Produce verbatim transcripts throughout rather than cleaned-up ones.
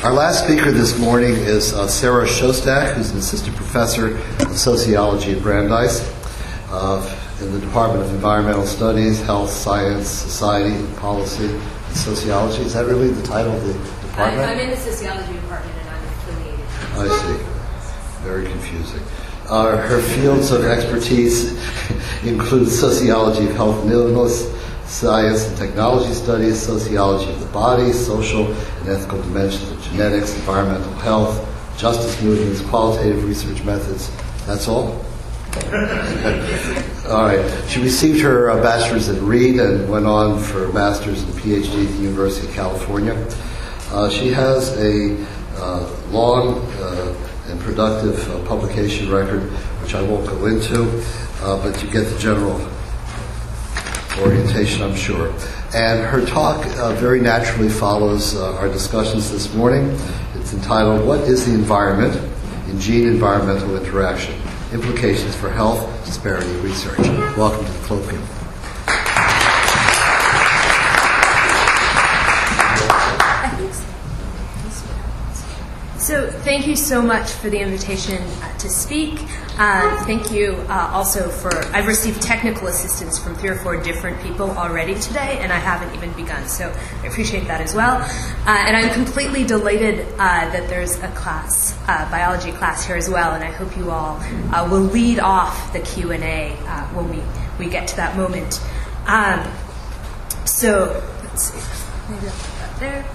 Our last speaker this morning is uh, Sarah Shostak, who's an assistant professor of sociology at Brandeis uh, in the Department of Environmental Studies, Health, Science, Society, Policy, and Sociology. Is that really the title of the department? I'm in the sociology department and I'm affiliated. I see. Very confusing. Uh, her fields of expertise include sociology of health and illness, science and technology studies, sociology of the body, social and ethical dimensions of genetics, environmental health, justice movements, qualitative research methods. That's all? All right. She received her uh, bachelor's at Reed and went on for a master's and P H D at the University of California. Uh, she has a uh, long uh, and productive uh, publication record, which I won't go into, uh, but you get the general orientation, I'm sure. And her talk uh, very naturally follows uh, our discussions this morning. It's entitled, What is the Environment in Gene-Environmental Interaction? Implications for Health Disparity Research. Welcome to the colloquium. So thank you so much for the invitation uh, to speak. Uh, thank you uh, also for, I've received technical assistance from three or four different people already today, and I haven't even begun, so I appreciate that as well. Uh, and I'm completely delighted uh, that there's a class, uh, biology class here as well, and I hope you all uh, will lead off the Q and A uh, when we, we get to that moment. Um, so, let's see, maybe I'll put that there.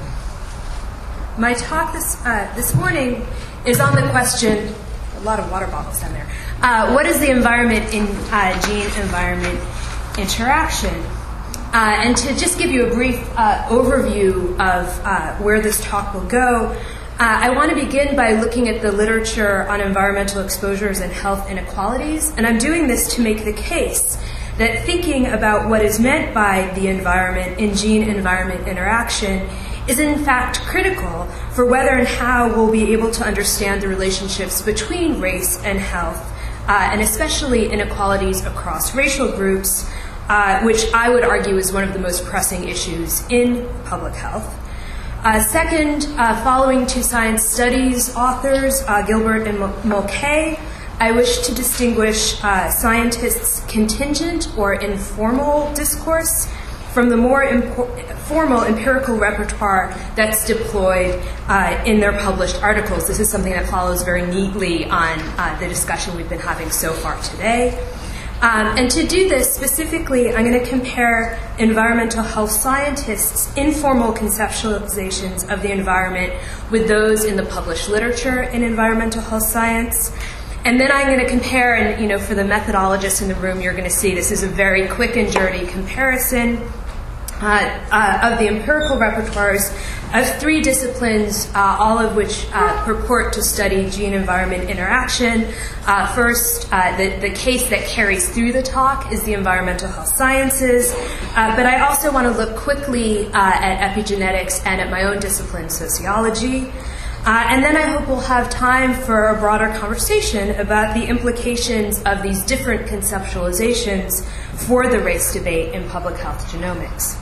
My talk this uh, this morning is on the question, a lot of water bottles down there, uh, what is the environment in uh, gene-environment interaction? Uh, and to just give you a brief uh, overview of uh, where this talk will go, uh, I want to begin by looking at the literature on environmental exposures and health inequalities, and I'm doing this to make the case that thinking about what is meant by the environment in gene-environment interaction is in fact critical for whether and how we'll be able to understand the relationships between race and health, uh, and especially inequalities across racial groups, uh, which I would argue is one of the most pressing issues in public health. Uh, second, uh, following two science studies authors, uh, Gilbert and Mulcahy, I wish to distinguish uh, scientists' contingent or informal discourse from the more impo- formal empirical repertoire that's deployed uh, in their published articles. This is something that follows very neatly on uh, the discussion we've been having so far today. Um, and to do this specifically, I'm going to compare environmental health scientists' informal conceptualizations of the environment with those in the published literature in environmental health science. And then I'm going to compare, and you know, for the methodologists in the room, you're going to see this is a very quick and dirty comparison uh, uh, of the empirical repertoires of three disciplines, uh, all of which uh, purport to study gene-environment interaction. Uh, first, uh, the, the case that carries through the talk is the environmental health sciences, uh, but I also want to look quickly uh, at epigenetics and at my own discipline, sociology. Uh, and then I hope we'll have time for a broader conversation about the implications of these different conceptualizations for the race debate in public health genomics.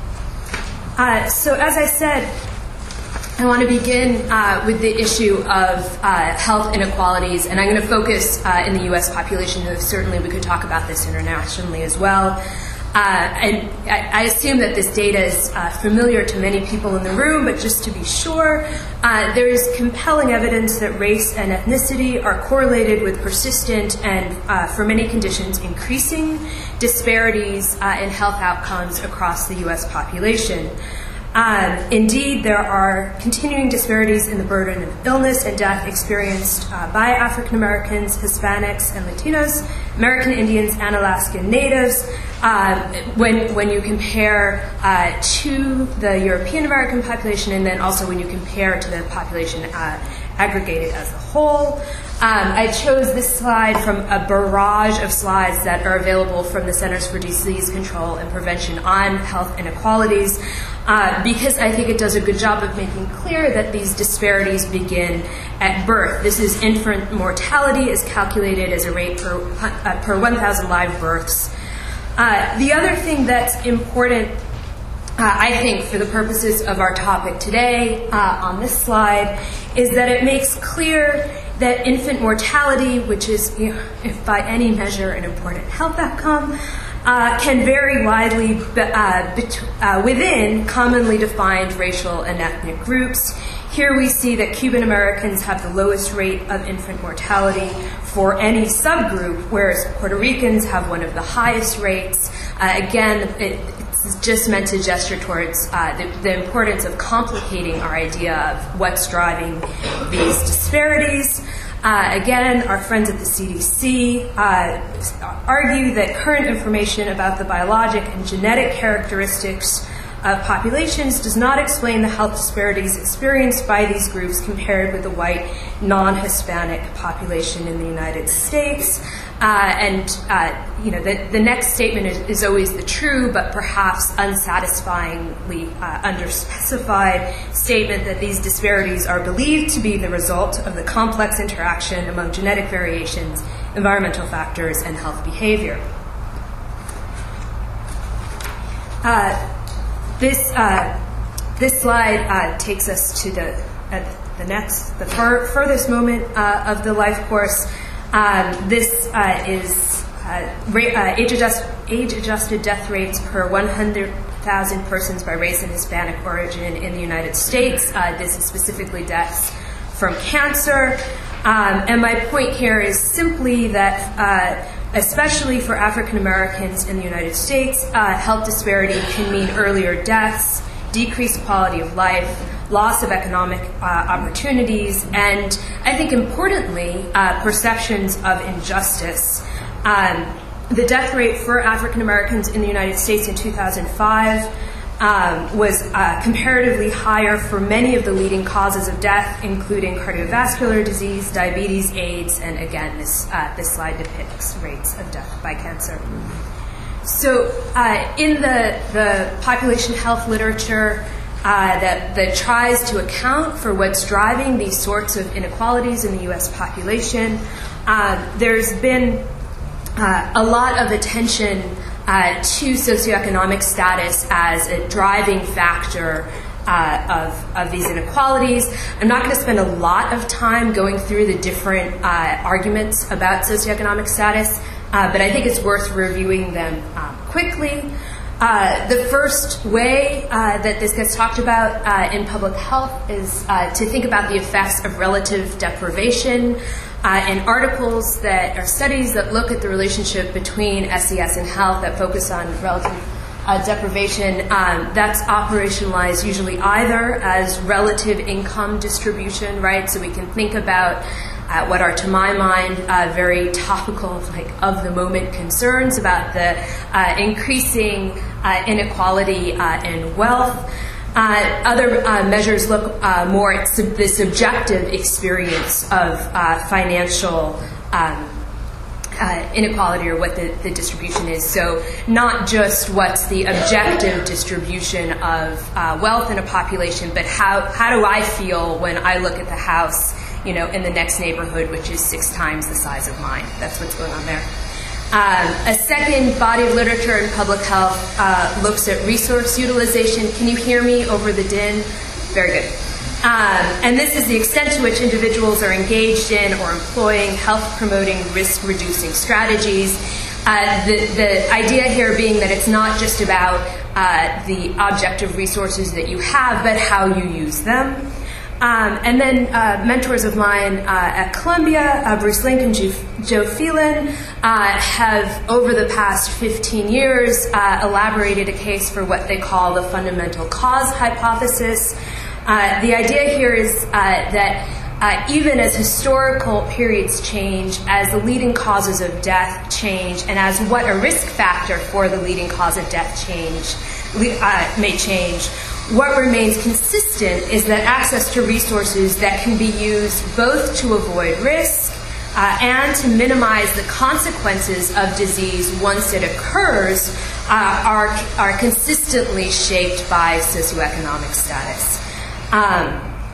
Uh, so as I said, I want to begin uh, with the issue of uh, health inequalities, and I'm going to focus uh, in the U S population, though certainly we could talk about this internationally as well. Uh, and I, I assume that this data is uh, familiar to many people in the room, but just to be sure, uh, there is compelling evidence that race and ethnicity are correlated with persistent and, uh, for many conditions, increasing disparities uh, in health outcomes across the U S population. Um, indeed, there are continuing disparities in the burden of illness and death experienced uh, by African Americans, Hispanics, and Latinos, American Indians, and Alaskan Natives. Uh, when when you compare uh, to the European American population, and then also when you compare to the population uh, aggregated as a whole. Um, I chose this slide from a barrage of slides that are available from the Centers for Disease Control and Prevention on health inequalities, uh, because I think it does a good job of making clear that these disparities begin at birth. This is infant mortality is calculated as a rate per, uh, per one thousand live births. Uh, the other thing that's important uh, I think, for the purposes of our topic today uh, on this slide, is that it makes clear that infant mortality, which is, you know, if by any measure, an important health outcome, uh, can vary widely be, uh, bet- uh, within commonly defined racial and ethnic groups. Here we see that Cuban Americans have the lowest rate of infant mortality for any subgroup, whereas Puerto Ricans have one of the highest rates. Uh, again, it, it's just meant to gesture towards uh, the, the importance of complicating our idea of what's driving these disparities. Uh, again, our friends at the C D C uh, argue that current information about the biologic and genetic characteristics of populations does not explain the health disparities experienced by these groups compared with the white, non-Hispanic population in the United States. Uh, and, uh, you know, the, the next statement is, is always the true, but perhaps unsatisfyingly uh, underspecified statement that these disparities are believed to be the result of the complex interaction among genetic variations, environmental factors, and health behavior. Uh, This uh, this slide uh, takes us to the uh, the next, the fur, furthest moment uh, of the life course. Um, this uh, is uh, ra- uh, age-adjust, age-adjusted death rates per one hundred thousand persons by race and Hispanic origin in the United States. Uh, this is specifically deaths from cancer. Um, and my point here is simply that uh, especially for African Americans in the United States, uh, health disparity can mean earlier deaths, decreased quality of life, loss of economic uh, opportunities, and I think importantly, uh, perceptions of injustice. Um, the death rate for African Americans in the United States in two thousand five Um, was uh, comparatively higher for many of the leading causes of death, including cardiovascular disease, diabetes, AIDS, and again, this uh, this slide depicts rates of death by cancer. So, uh, in the the population health literature uh, that that tries to account for what's driving these sorts of inequalities in the U S population, uh, there's been uh, a lot of attention Uh, to socioeconomic status as a driving factor uh, of, of these inequalities. I'm not going to spend a lot of time going through the different uh, arguments about socioeconomic status, uh, but I think it's worth reviewing them um, quickly. Uh, the first way uh, that this gets talked about uh, in public health is uh, to think about the effects of relative deprivation. Uh, in articles that are studies that look at the relationship between S E S and health that focus on relative uh, deprivation, um, that's operationalized usually either as relative income distribution, right? So we can think about uh, what are, to my mind, uh, very topical, like of-the-moment concerns about the uh, increasing uh, inequality uh, in wealth. Uh, other uh, measures look uh, more at sub- the subjective experience of uh, financial um, uh, inequality or what the, the distribution is. So not just what's the objective distribution of uh, wealth in a population, but how, how do I feel when I look at the house, you know, in the next neighborhood, which is six times the size of mine. That's what's going on there. Um, a second body of literature in public health uh, looks at resource utilization. Can you hear me over the din? Very good. Um, and this is the extent to which individuals are engaged in or employing health-promoting, risk-reducing strategies. Uh, the, the idea here being that it's not just about uh, the objective resources that you have, but how you use them. Um, and then uh, mentors of mine uh, at Columbia, uh, Bruce Link and Joe, Joe Phelan, uh, have over the past fifteen years uh, elaborated a case for what they call the fundamental cause hypothesis. Uh, the idea here is uh, that uh, even as historical periods change, as the leading causes of death change, and as what a risk factor for the leading cause of death change uh, may change, what remains consistent is that access to resources that can be used both to avoid risk uh, and to minimize the consequences of disease once it occurs uh, are, are consistently shaped by socioeconomic status. Um,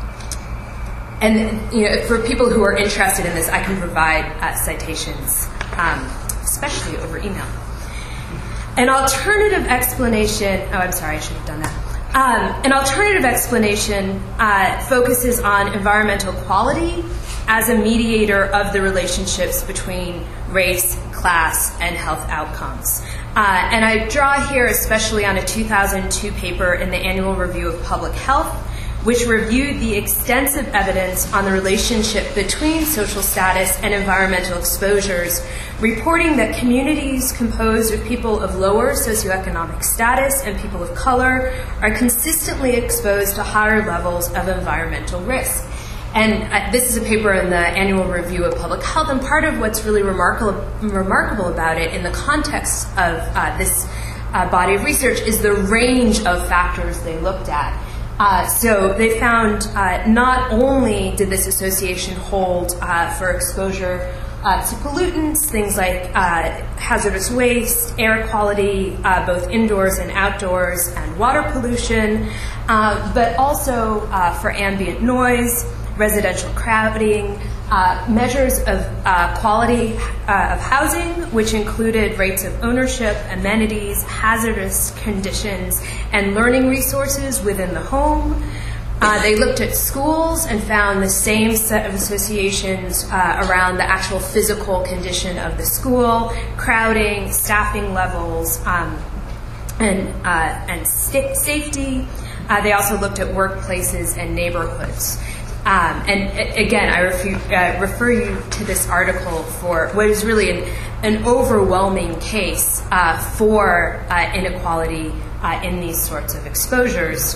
and you know, for people who are interested in this, I can provide uh, citations, um, especially over email. An alternative explanation, oh, I'm sorry, I should have done that. Um, an alternative explanation uh, focuses on environmental quality as a mediator of the relationships between race, class, and health outcomes. Uh, and I draw here especially on a two thousand two paper in the Annual Review of Public Health, which reviewed the extensive evidence on the relationship between social status and environmental exposures, reporting that communities composed of people of lower socioeconomic status and people of color are consistently exposed to higher levels of environmental risk. And uh, this is a paper in the Annual Review of Public Health, and part of what's really remarkable, remarkable about it in the context of uh, this uh, body of research is the range of factors they looked at. Uh, so they found uh, not only did this association hold uh, for exposure uh, to pollutants, things like uh, hazardous waste, air quality, uh, both indoors and outdoors, and water pollution, uh, but also uh, for ambient noise, residential crowding, uh, measures of uh, quality uh, of housing, which included rates of ownership, amenities, hazardous conditions, and learning resources within the home. Uh, they looked at schools and found the same set of associations uh, around the actual physical condition of the school, crowding, staffing levels, um, and, uh, and st- safety. Uh, they also looked at workplaces and neighborhoods. Um, and again, I refu- uh, refer you to this article for what is really an, an overwhelming case uh, for uh, inequality uh, in these sorts of exposures.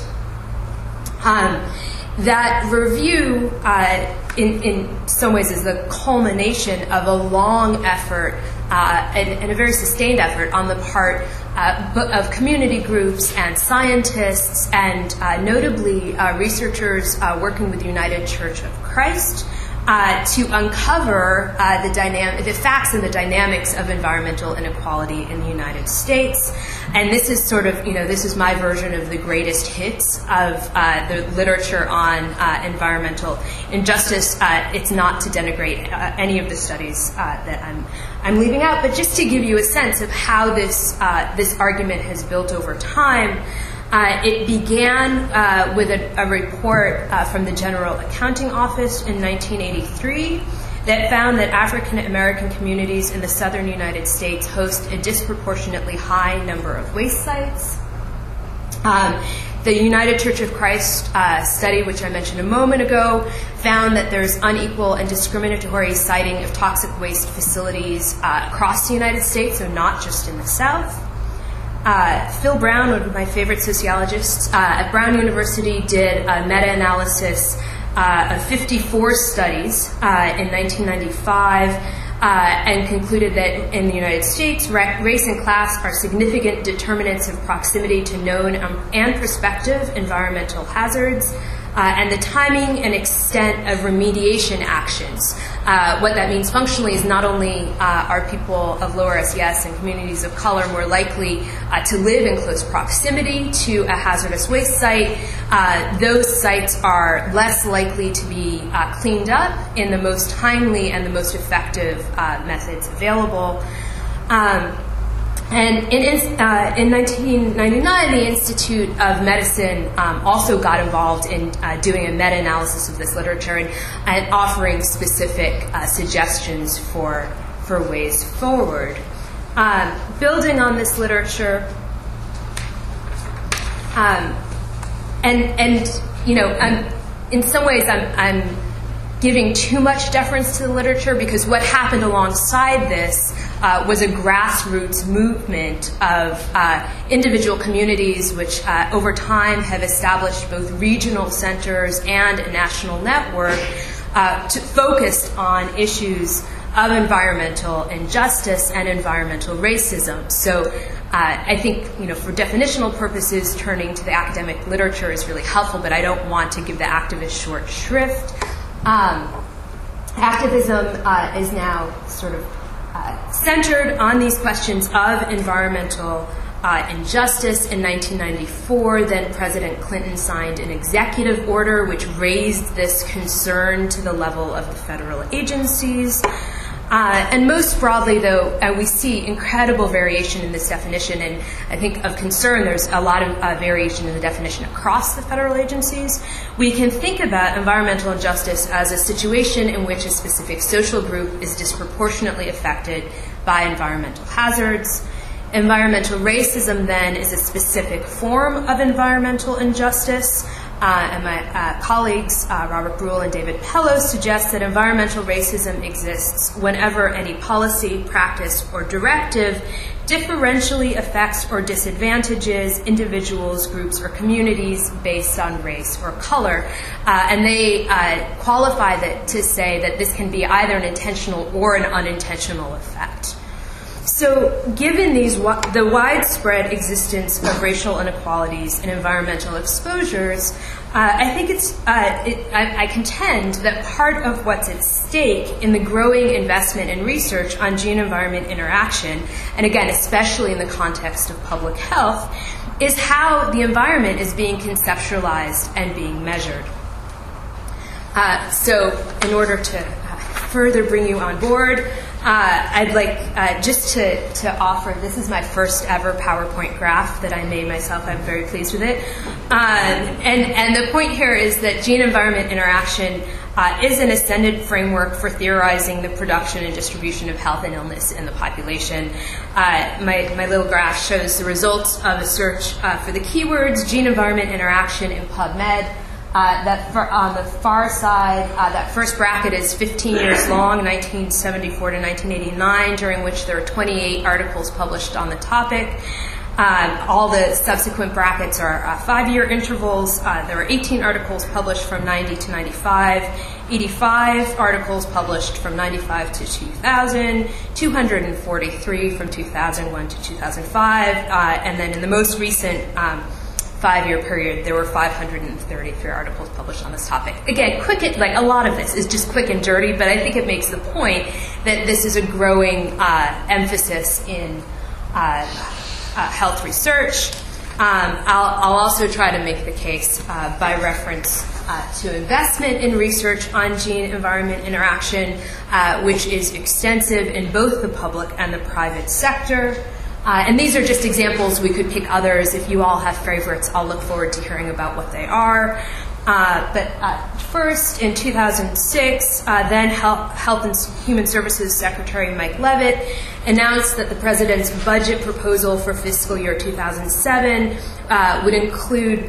Um, that review, uh, in, in some ways, is the culmination of a long effort uh, and, and a very sustained effort on the part Uh, of community groups and scientists and uh, notably uh, researchers uh, working with the United Church of Christ uh, to uncover uh, the, dynam- the facts and the dynamics of environmental inequality in the United States. And this is sort of, you know, this is my version of the greatest hits of uh, the literature on uh, environmental injustice. Uh, it's not to denigrate uh, any of the studies uh, that I'm I'm leaving out, but just to give you a sense of how this uh, this argument has built over time. Uh, it began uh, with a, a report uh, from the General Accounting Office in nineteen eighty-three that found that African American communities in the southern United States host a disproportionately high number of waste sites. Um, the United Church of Christ uh, study, which I mentioned a moment ago, found that there's unequal and discriminatory siting of toxic waste facilities uh, across the United States, so not just in the South. Uh, Phil Brown, one of my favorite sociologists uh, at Brown University, did a meta-analysis uh, of fifty-four studies uh, in nineteen ninety-five uh, and concluded that in the United States, ra- race and class are significant determinants of proximity to known um, and prospective environmental hazards. Uh, and the timing and extent of remediation actions. Uh, what that means functionally is not only uh, are people of lower S E S and communities of color more likely uh, to live in close proximity to a hazardous waste site, uh, those sites are less likely to be uh, cleaned up in the most timely and the most effective uh, methods available. Um, And in, uh, in nineteen ninety-nine, the Institute of Medicine um, also got involved in uh, doing a meta-analysis of this literature and, and offering specific uh, suggestions for for ways forward. Um, building on this literature, um, and and you know, I'm, in some ways, I'm, I'm giving too much deference to the literature because what happened alongside this Uh, was a grassroots movement of uh, individual communities which uh, over time have established both regional centers and a national network uh, to, focused on issues of environmental injustice and environmental racism. So uh, I think, you know, for definitional purposes, turning to the academic literature is really helpful, but I don't want to give the activists short shrift. Um, activism uh, is now sort of Uh, centered on these questions of environmental uh, injustice. In nineteen ninety-four, then President Clinton signed an executive order which raised this concern to the level of the federal agencies. Uh, and most broadly, though, uh, we see incredible variation in this definition, and I think of concern, there's a lot of uh, variation in the definition across the federal agencies. We can think about environmental injustice as a situation in which a specific social group is disproportionately affected by environmental hazards. Environmental racism, then, is a specific form of environmental injustice. Uh, and my uh, colleagues, uh, Robert Bruhl and David Pello, suggest that environmental racism exists whenever any policy, practice, or directive differentially affects or disadvantages individuals, groups, or communities based on race or color. Uh, and they uh, qualify that to say that this can be either an intentional or an unintentional effect. So, given these the widespread existence of racial inequalities and environmental exposures, uh, I think it's uh, it, I, I contend that part of what's at stake in the growing investment and research on gene-environment interaction, and again, especially in the context of public health, is how the environment is being conceptualized and being measured. Uh, so, in order to uh, further bring you on board, Uh, I'd like uh, just to, to offer, this is my first ever PowerPoint graph that I made myself. I'm very pleased with it. Um, and, and the point here is that gene-environment interaction uh, is an ascendant framework for theorizing the production and distribution of health and illness in the population. Uh, my, my little graph shows the results of a search uh, for the keywords gene-environment interaction in PubMed. Uh, that for, on the far side, uh, that first bracket is fifteen years long, nineteen seventy-four to nineteen eighty-nine, during which there are twenty-eight articles published on the topic. Um, all the subsequent brackets are uh, five-year intervals. Uh, there are eighteen articles published from ninety to ninety-five, eighty-five articles published from ninety-five to two thousand, two hundred forty-three from two thousand one to two thousand five, uh, and then in the most recent um, five-year period, there were five hundred thirty-three articles published on this topic. Again, quick, and, like a lot of this is just quick and dirty, but I think it makes the point that this is a growing uh, emphasis in uh, uh, health research. Um, I'll, I'll also try to make the case uh, by reference uh, to investment in research on gene-environment interaction, uh, which is extensive in both the public and the private sector. Uh, and these are just examples. We could pick others. If you all have favorites, I'll look forward to hearing about what they are. Uh, but uh, first, in two thousand six, uh, then Health, Health and Human Services Secretary Mike Leavitt announced that the president's budget proposal for fiscal year two thousand seven uh, would include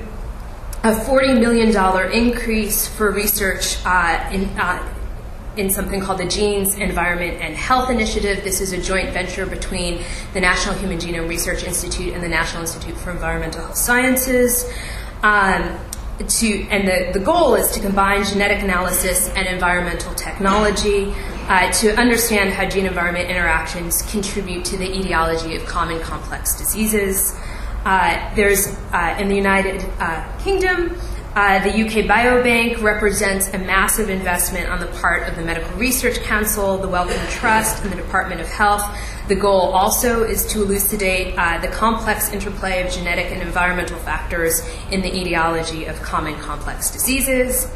a forty million dollars increase for research uh, in uh, in something called the Genes, Environment, and Health Initiative. This is a joint venture between the National Human Genome Research Institute and the National Institute for Environmental Health Sciences. Um, to, and the, the goal is to combine genetic analysis and environmental technology uh, to understand how gene-environment interactions contribute to the etiology of common complex diseases. Uh, there's, uh, in the United uh, Kingdom, Uh, the U K Biobank represents a massive investment on the part of the Medical Research Council, the Wellcome Trust, and the Department of Health. The goal also is to elucidate uh, the complex interplay of genetic and environmental factors in the etiology of common complex diseases.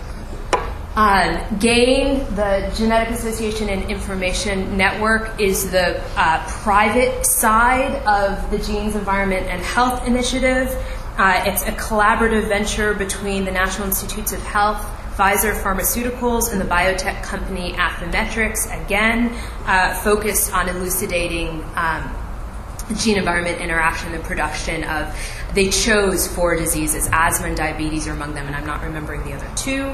Um, GAIN, the Genetic Association and Information Network, is the uh, private side of the Genes, Environment, and Health Initiative. Uh, it's a collaborative venture between the National Institutes of Health, Pfizer Pharmaceuticals, and the biotech company Affymetrix, again, uh, focused on elucidating um, gene-environment interaction and production of, they chose four diseases, asthma and diabetes are among them, and I'm not remembering the other two.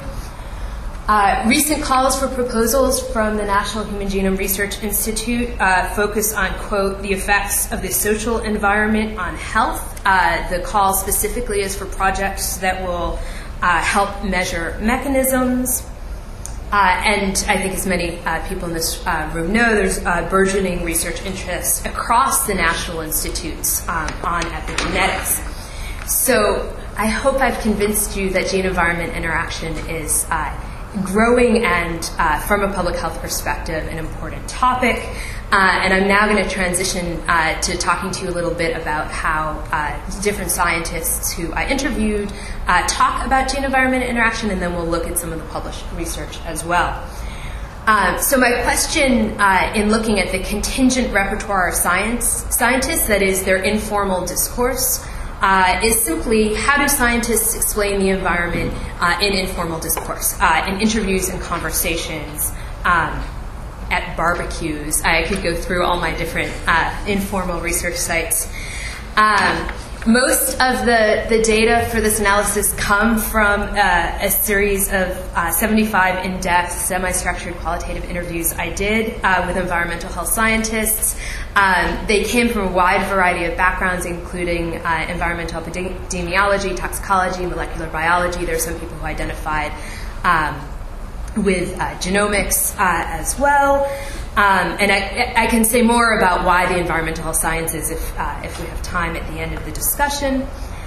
Uh, recent calls for proposals from the National Human Genome Research Institute uh, focus on, quote, the effects of the social environment on health. Uh, the call specifically is for projects that will uh, help measure mechanisms. Uh, and I think as many uh, people in this uh, room know, there's uh, burgeoning research interests across the national institutes um, on epigenetics. So I hope I've convinced you that gene-environment interaction is uh, growing and, uh, from a public health perspective, an important topic. Uh, and I'm now going to transition uh, to talking to you a little bit about how uh, different scientists who I interviewed uh, talk about gene-environment interaction, and then we'll look at some of the published research as well. Um, so my question uh, in looking at the contingent repertoire of science scientists, that is their informal discourse, uh, is simply how do scientists explain the environment uh, in informal discourse, uh, in interviews and conversations, um, at barbecues. I could go through all my different uh, informal research sites. Um, Most of the, the data for this analysis come from uh, a series of uh, seventy-five in-depth, semi-structured qualitative interviews I did uh, with environmental health scientists. Um, they came from a wide variety of backgrounds, including uh, environmental epidemiology, toxicology, molecular biology. There are some people who identified um, with uh, genomics uh, as well. Um, and I, I can say more about why the environmental health sciences if, uh, if we have time at the end of the discussion.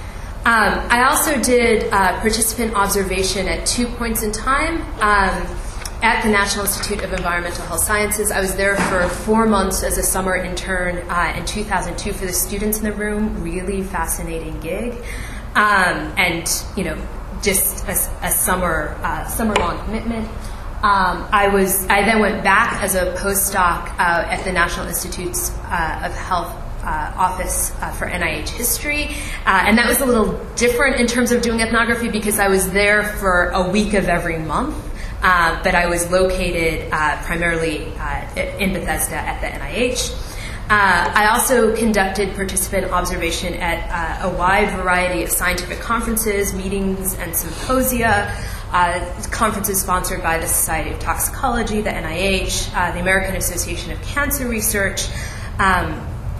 Um, I also did uh, participant observation at two points in time um, at the National Institute of Environmental Health Sciences. I was there for four months as a summer intern uh, in two thousand two for the students in the room. Really fascinating gig. Um, and, you know, just a, a summer, uh, summer-long commitment. Um, I was. I then went back as a postdoc uh, at the National Institutes uh, of Health uh, Office uh, for N I H History, uh, and that was a little different in terms of doing ethnography because I was there for a week of every month, uh, but I was located uh, primarily uh, in Bethesda at the N I H. Uh, I also conducted participant observation at uh, a wide variety of scientific conferences, meetings, and symposia. Uh, conferences sponsored by the Society of Toxicology, the N I H, uh, the American Association of Cancer Research, um,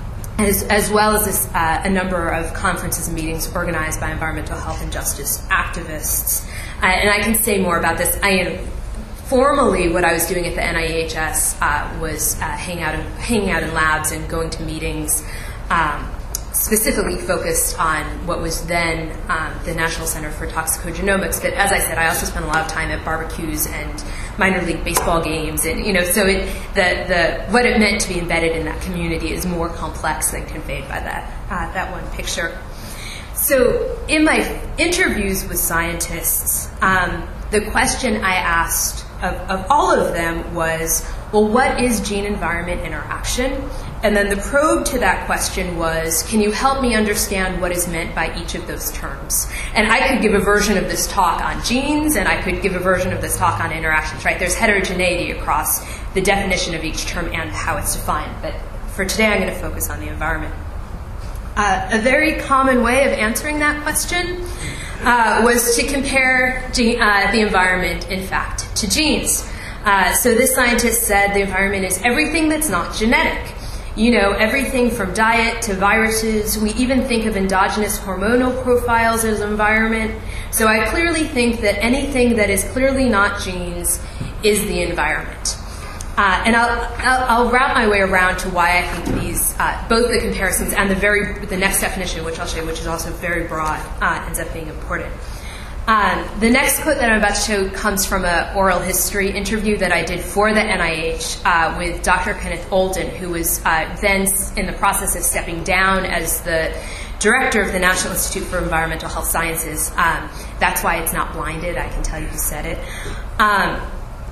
as, as well as this, uh, a number of conferences and meetings organized by environmental health and justice activists. Uh, and I can say more about this. I am formally, what I was doing at the N I H S uh, was uh, hanging out in, hanging out in labs and going to meetings. Um, specifically focused on what was then um, the National Center for Toxicogenomics. But as I said, I also spent a lot of time at barbecues and minor league baseball games, and you know, so it, the the what it meant to be embedded in that community is more complex than conveyed by that uh, that one picture. So in my interviews with scientists, um, the question I asked of, of all of them was, well, what is gene-environment interaction? And then the probe to that question was, can you help me understand what is meant by each of those terms? And I could give a version of this talk on genes, and I could give a version of this talk on interactions, right? There's heterogeneity across the definition of each term and how it's defined. But for today, I'm going to focus on the environment. Uh, a very common way of answering that question uh, was to compare ge- uh, the environment, in fact, to genes. Uh, so this scientist said the environment is everything that's not genetic. You know, everything from diet to viruses. We even think of endogenous hormonal profiles as environment. So I clearly think that anything that is clearly not genes is the environment. Uh, and I'll, I'll, I'll wrap my way around to why I think these, uh, both the comparisons and the very the next definition, which I'll show you, which is also very broad, uh, ends up being important. Um, the next quote that I'm about to show comes from an oral history interview that I did for the N I H uh, with Doctor Kenneth Olden, who was uh, then in the process of stepping down as the director of the National Institute for Environmental Health Sciences. Um, that's why it's not blinded. I can tell you who said it. Um,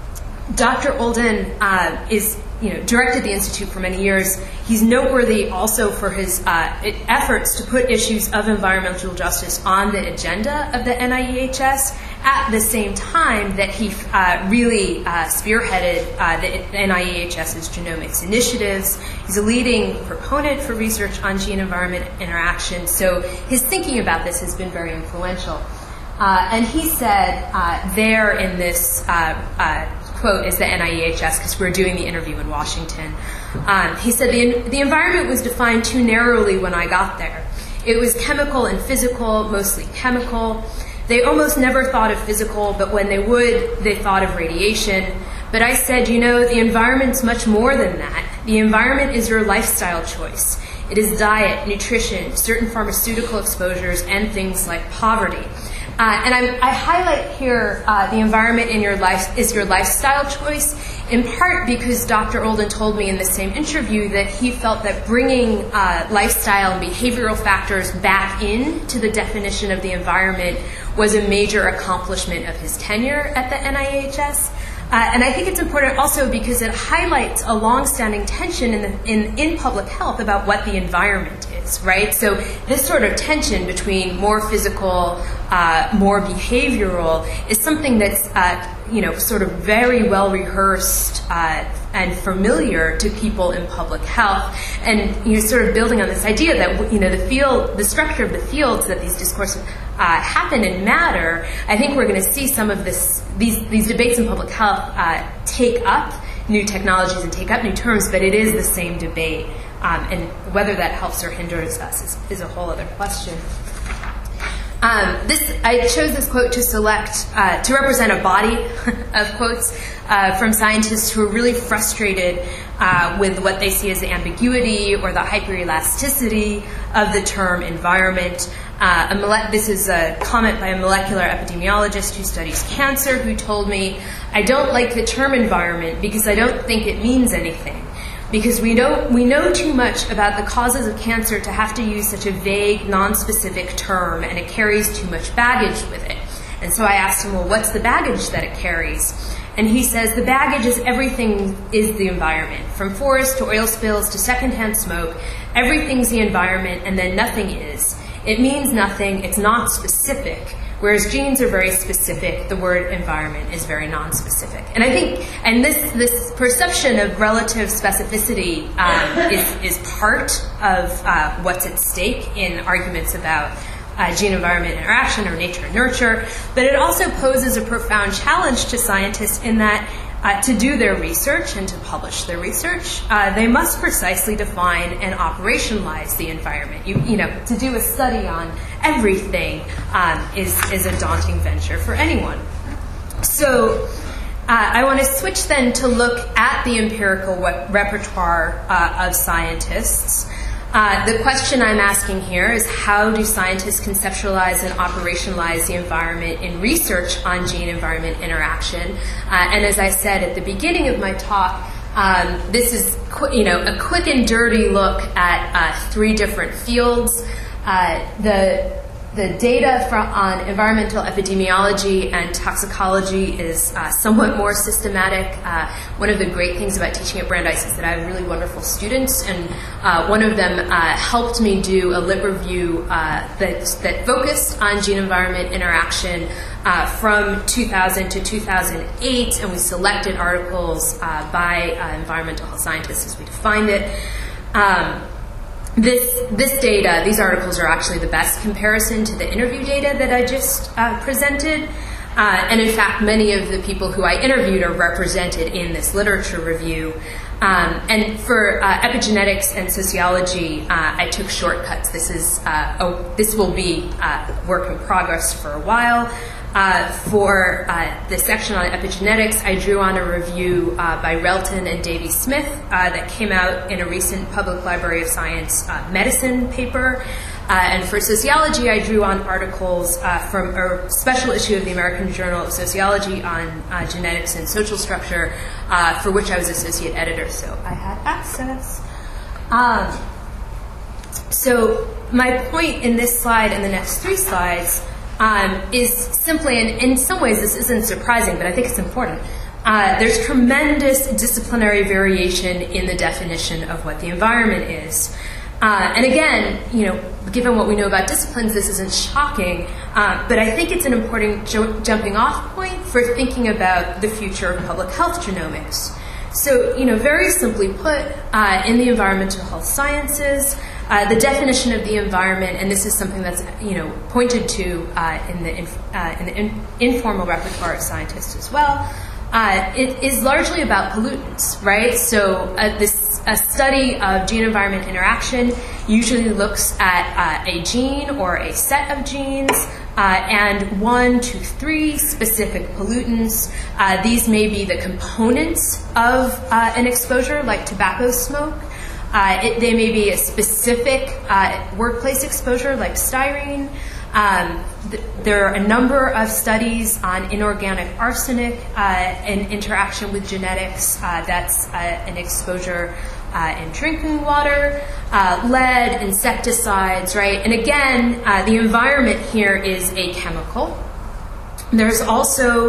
Doctor Olden uh, is, you know, directed the Institute for many years. He's noteworthy also for his uh, efforts to put issues of environmental justice on the agenda of the N I E H S at the same time that he uh, really uh, spearheaded uh, the N I E H S's genomics initiatives. He's a leading proponent for research on gene-environment interaction, so his thinking about this has been very influential. Uh, and he said uh, there in this uh, uh, quote is the N I E H S, because we're doing the interview in Washington. Um, he said, the, the environment was defined too narrowly when I got there. It was chemical and physical, mostly chemical. They almost never thought of physical, but when they would, they thought of radiation. But I said, you know, the environment's much more than that. The environment is your lifestyle choice. It is diet, nutrition, certain pharmaceutical exposures, and things like poverty. Uh, and I'm, I highlight here uh, the environment in your life is your lifestyle choice, in part because Doctor Olden told me in the same interview that he felt that bringing uh, lifestyle and behavioral factors back into the definition of the environment was a major accomplishment of his tenure at the N I E H S. Uh, and I think it's important also because it highlights a long-standing tension in, the, in, in public health about what the environment is, right? So this sort of tension between more physical, uh, more behavioral is something that's, uh, you know, sort of very well rehearsed uh, and familiar to people in public health. And you're sort of building on this idea that, you know, the field, the structure of the fields that these discourses Uh, happen and matter. I think we're going to see some of this, these, these debates in public health uh, take up new technologies and take up new terms, but it is the same debate. Um, and whether that helps or hinders us is, is a whole other question. Um, this, I chose this quote to select, uh, to represent a body of quotes uh, from scientists who are really frustrated uh, with what they see as the ambiguity or the hyperelasticity of the term environment. Uh, a mole- this is a comment by a molecular epidemiologist who studies cancer who told me, I don't like the term environment because I don't think it means anything. Because we don't, we know too much about the causes of cancer to have to use such a vague, non-specific term, and it carries too much baggage with it. And so I asked him, well, what's the baggage that it carries? And he says the baggage is everything is the environment. From forests to oil spills to secondhand smoke, everything's the environment and then nothing is. It means nothing, it's not specific. Whereas genes are very specific, the word environment is very non-specific. And I think, and this, this perception of relative specificity um, is, is part of uh, what's at stake in arguments about uh, gene-environment interaction or nature-nurture, but it also poses a profound challenge to scientists in that Uh, to do their research and to publish their research, uh, they must precisely define and operationalize the environment. You, you know, to do a study on everything um, is, is a daunting venture for anyone. So uh, I want to switch then to look at the empirical repertoire uh, of scientists. Uh, the question I'm asking here is, how do scientists conceptualize and operationalize the environment in research on gene-environment interaction? Uh, and as I said at the beginning of my talk, um, this is qu- you know, a quick and dirty look at uh, three different fields. Uh, the The data from, on environmental epidemiology and toxicology is uh, somewhat more systematic. Uh, one of the great things about teaching at Brandeis is that I have really wonderful students, and uh, one of them uh, helped me do a lit review uh, that, that focused on gene-environment interaction uh, from two thousand to two thousand eight, and we selected articles uh, by uh, environmental health scientists as we defined it. Um, This, this data, these articles are actually the best comparison to the interview data that I just uh, presented. Uh, and in fact, many of the people who I interviewed are represented in this literature review. Um, and for uh, epigenetics and sociology, uh, I took shortcuts. This is uh, oh, this will be uh, work in progress for a while. Uh, for uh, the section on epigenetics, I drew on a review uh, by Relton and Davy Smith uh, that came out in a recent Public Library of Science uh, medicine paper. Uh, and for sociology, I drew on articles uh, from a special issue of the American Journal of Sociology on uh, genetics and social structure, uh, for which I was associate editor, so I had access. Um, so my point in this slide and the next three slides Um, is simply, and in some ways this isn't surprising, but I think it's important, uh, there's tremendous disciplinary variation in the definition of what the environment is. Uh, and again, you know, given what we know about disciplines, this isn't shocking, uh, but I think it's an important jo- jumping off point for thinking about the future of public health genomics. So, you know, very simply put, uh, in the environmental health sciences, Uh, the definition of the environment, and this is something that's, you know, pointed to uh, in the inf- uh, in the in- informal repertoire of scientists as well, uh, it is largely about pollutants, right? So uh, this a study of gene-environment interaction usually looks at uh, a gene or a set of genes uh, and one to three specific pollutants. Uh, these may be the components of uh, an exposure, like tobacco smoke. Uh, it, they may be a specific uh, workplace exposure, like styrene. Um, th- there are a number of studies on inorganic arsenic uh, in interaction with genetics. Uh, that's uh, an exposure uh, in drinking water, uh, lead, insecticides, right? And again, uh, the environment here is a chemical. There's also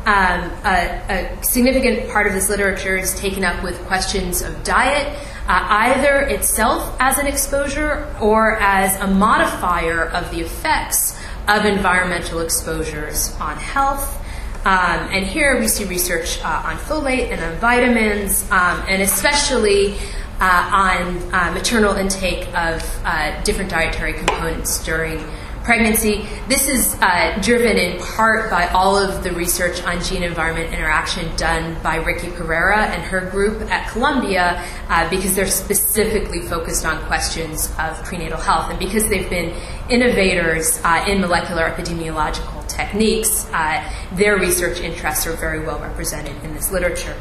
Um, a, a significant part of this literature is taken up with questions of diet, uh, either itself as an exposure or as a modifier of the effects of environmental exposures on health. Um, and here we see research uh, on folate and on vitamins, um, and especially uh, on uh, maternal intake of uh, different dietary components during pregnancy. This is uh, driven in part by all of the research on gene-environment interaction done by Ricky Pereira and her group at Columbia, uh, because they're specifically focused on questions of prenatal health. And because they've been innovators uh, in molecular epidemiological techniques, uh, their research interests are very well represented in this literature.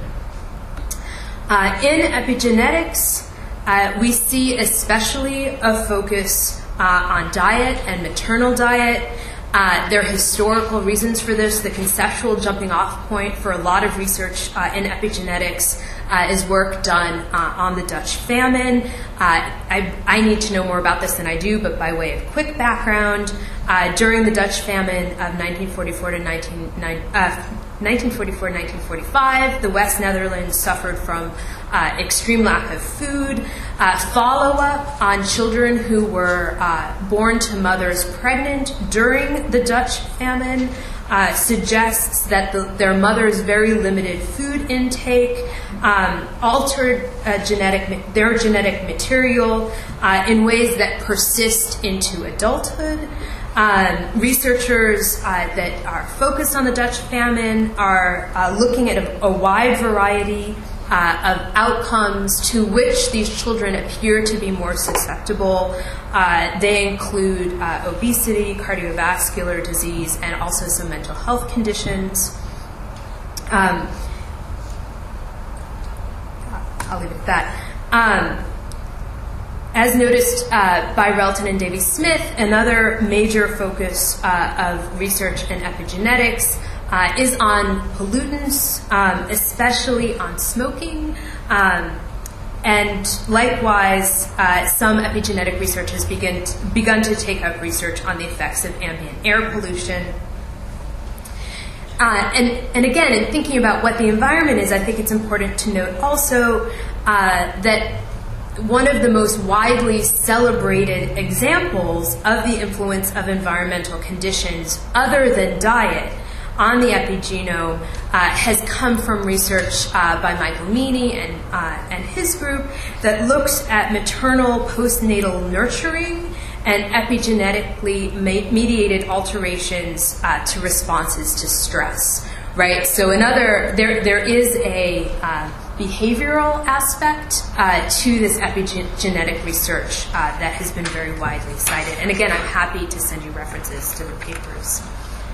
Uh, in epigenetics, uh, we see especially a focus Uh, on diet and maternal diet. Uh, there are historical reasons for this. The conceptual jumping off point for a lot of research uh, in epigenetics uh, is work done uh, on the Dutch famine. Uh, I, I need to know more about this than I do, but by way of quick background, uh, during the Dutch famine of nineteen forty-four to nineteen forty-five, the West Netherlands suffered from uh, extreme lack of food. Uh, follow-up on children who were uh, born to mothers pregnant during the Dutch famine uh, suggests that the, their mother's very limited food intake um, altered uh, genetic their genetic material uh, in ways that persist into adulthood. Um, researchers uh, that are focused on the Dutch famine are uh, looking at a, a wide variety uh, of outcomes to which these children appear to be more susceptible. Uh, they include uh, obesity, cardiovascular disease, and also some mental health conditions. Um, I'll leave it at that. Um, As noticed uh, by Relton and Davey-Smith, another major focus uh, of research in epigenetics uh, is on pollutants, um, especially on smoking. Um, and likewise, uh, some epigenetic research has begin to, begun to take up research on the effects of ambient air pollution. Uh, and, and again, in thinking about what the environment is, I think it's important to note also uh, that one of the most widely celebrated examples of the influence of environmental conditions other than diet on the epigenome uh, has come from research uh, by Michael Meany and, uh, and his group that looks at maternal postnatal nurturing and epigenetically mediated alterations uh, to responses to stress. Right? So another, there there is a uh, behavioral aspect uh, to this epigenetic research uh, that has been very widely cited. And again, I'm happy to send you references to the papers.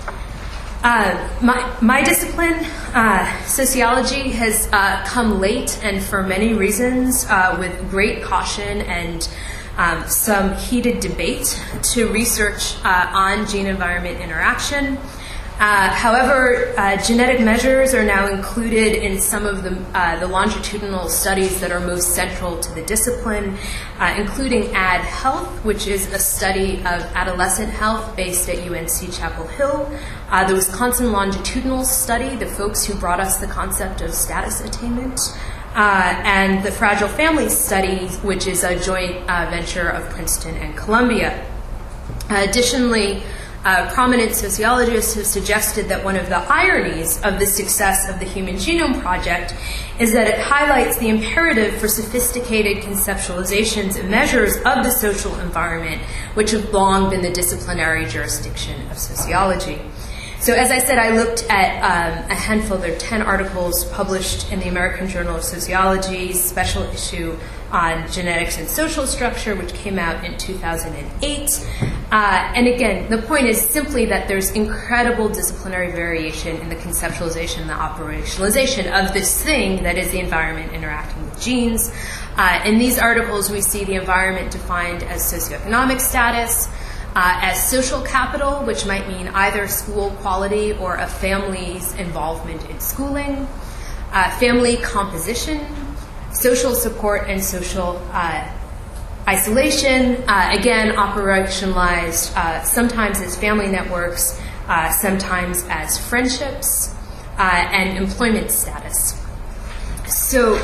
Uh, my, my discipline, uh, sociology, has uh, come late and for many reasons uh, with great caution and um, some heated debate to research uh, on gene-environment interaction. Uh, however, uh, genetic measures are now included in some of the, uh, the longitudinal studies that are most central to the discipline, uh, including Ad Health, which is a study of adolescent health based at U N C Chapel Hill, uh, the Wisconsin Longitudinal Study, the folks who brought us the concept of status attainment, uh, and the Fragile Families Study, which is a joint uh, venture of Princeton and Columbia. Uh, additionally, Uh, prominent sociologists have suggested that one of the ironies of the success of the Human Genome Project is that it highlights the imperative for sophisticated conceptualizations and measures of the social environment, which have long been the disciplinary jurisdiction of sociology. So as I said, I looked at um, a handful, there are ten articles published in the American Journal of Sociology's special issue on genetics and social structure, which came out in two thousand eight. Uh, and again, the point is simply that there's incredible disciplinary variation in the conceptualization and the operationalization of this thing that is the environment interacting with genes. Uh, in these articles, we see the environment defined as socioeconomic status, Uh, as social capital, which might mean either school quality or a family's involvement in schooling, uh, family composition, social support and social uh, isolation, uh, again operationalized uh, sometimes as family networks, uh, sometimes as friendships, uh, and employment status. So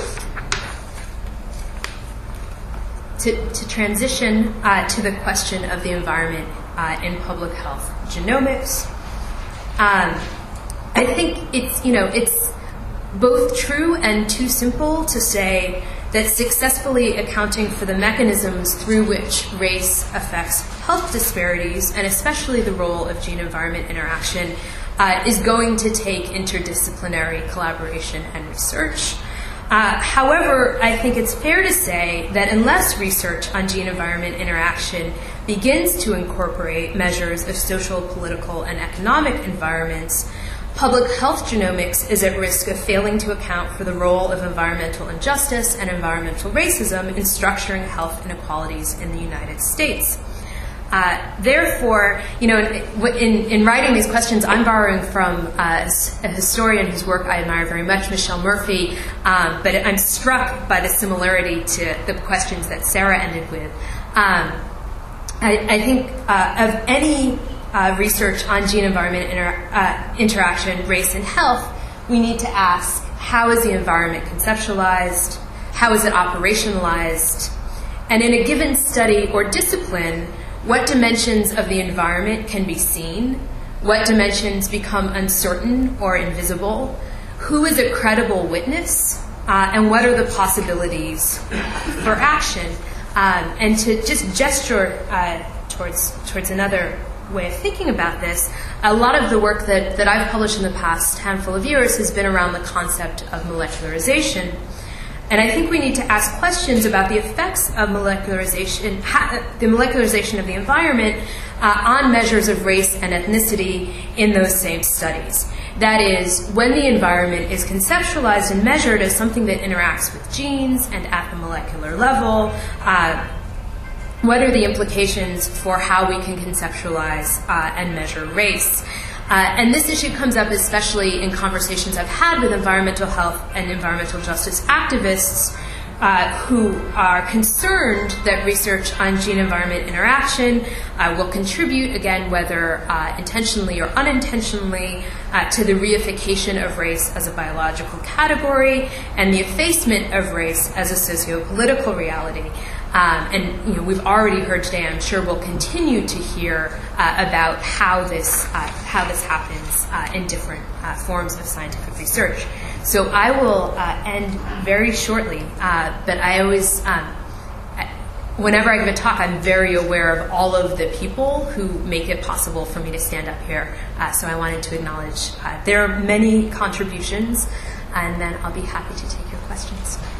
to, to transition uh, to the question of the environment uh, in public health genomics, um, I think it's, you know, it's both true and too simple to say that successfully accounting for the mechanisms through which race affects health disparities, and especially the role of gene-environment interaction, uh, is going to take interdisciplinary collaboration and research. Uh, however, I think it's fair to say that unless research on gene-environment interaction begins to incorporate measures of social, political, and economic environments, public health genomics is at risk of failing to account for the role of environmental injustice and environmental racism in structuring health inequalities in the United States. Uh, therefore, you know, in, in, in writing these questions, I'm borrowing from uh, a historian whose work I admire very much, Michelle Murphy, um, but I'm struck by the similarity to the questions that Sarah ended with. Um, I, I think uh, of any uh, research on gene-environment inter- uh, interaction, race, and health, we need to ask, how is the environment conceptualized? How is it operationalized? And in a given study or discipline, what dimensions of the environment can be seen? What dimensions become uncertain or invisible? Who is a credible witness? Uh, and what are the possibilities for action? Um, and to just gesture uh, towards towards another way of thinking about this, a lot of the work that, that I've published in the past handful of years has been around the concept of molecularization. And I think we need to ask questions about the effects of molecularization, ha, the molecularization of the environment uh, on measures of race and ethnicity in those same studies. That is, when the environment is conceptualized and measured as something that interacts with genes and at the molecular level, uh, what are the implications for how we can conceptualize uh, and measure race? Uh, and this issue comes up especially in conversations I've had with environmental health and environmental justice activists uh, who are concerned that research on gene-environment interaction uh, will contribute, again, whether uh, intentionally or unintentionally, uh, to the reification of race as a biological category and the effacement of race as a socio-political reality. Um, and you know, we've already heard today, I'm sure we'll continue to hear uh, about how this uh, how this happens uh, in different uh, forms of scientific research. So I will uh, end very shortly, uh, but I always, um, whenever I give a talk, I'm very aware of all of the people who make it possible for me to stand up here. Uh, so I wanted to acknowledge uh, there are many contributions, and then I'll be happy to take your questions.